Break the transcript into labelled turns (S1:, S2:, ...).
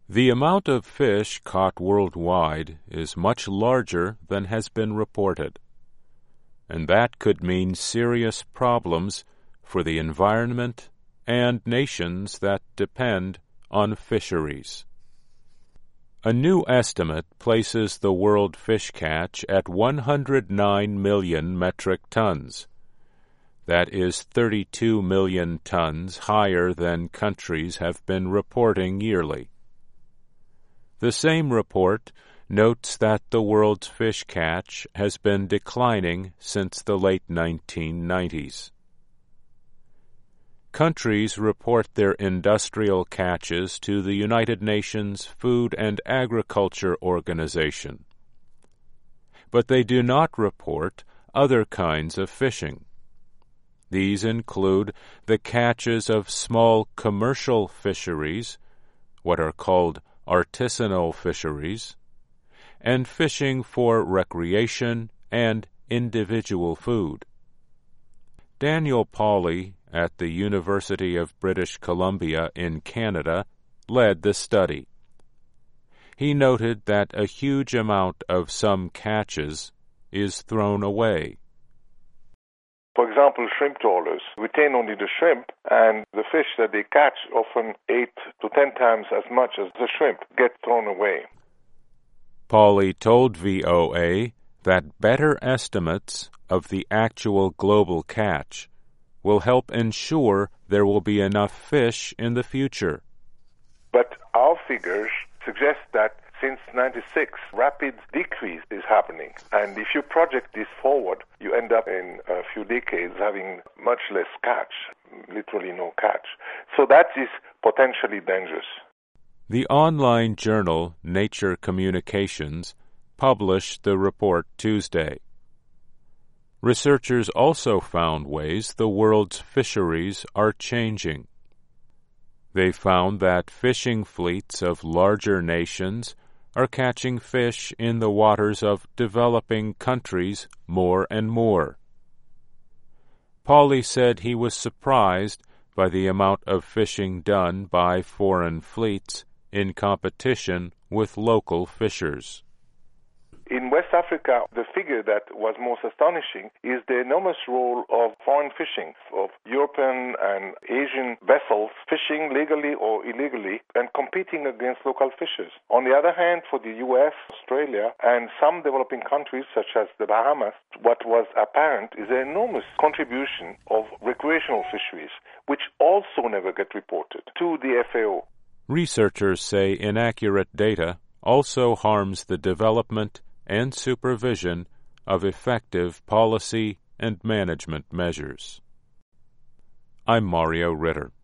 S1: The amount of fish caught worldwide is much larger than has been reported, and that could mean serious problems for the environment and nations that depend on fisheries. A new estimate places the world fish catch at 109 million metric tons. That is 32 million tons higher than countries have been reporting yearly. The same report notes that the world's fish catch has been declining since the late 1990s. Countries report their industrial catches to the United Nations Food and Agriculture Organization, but they do not report other kinds of fishing. These include the catches of small commercial fisheries, what are called artisanal fisheries, and fishing for recreation and individual food. Daniel Pauly at the University of British Columbia in Canada led the study. He noted that a huge amount of some catches is thrown away.
S2: For example, shrimp trawlers retain only the shrimp, and the fish that they catch, often 8 to 10 times as much as the shrimp, get thrown away.
S1: Pauly told VOA that better estimates of the actual global catch will help ensure there will be enough fish in the future.
S2: But our figures suggest that since 96, rapid decrease is happening. And if you project this forward, you end up in a few decades having much less catch, literally no catch. So that is potentially dangerous.
S1: The online journal Nature Communications published the report Tuesday. Researchers also found ways the world's fisheries are changing. They found that fishing fleets of larger nations are catching fish in the waters of developing countries more and more. Pauly said he was surprised by the amount of fishing done by foreign fleets in competition with local fishers.
S2: In West Africa, the figure that was most astonishing is the enormous role of foreign fishing, of European and Asian vessels fishing legally or illegally and competing against local fishers. On the other hand, for the US, Australia, and some developing countries such as the Bahamas, what was apparent is an enormous contribution of recreational fisheries, which also never get reported to the FAO.
S1: Researchers say inaccurate data also harms the development and supervision of effective policy and management measures. I'm Mario Ritter.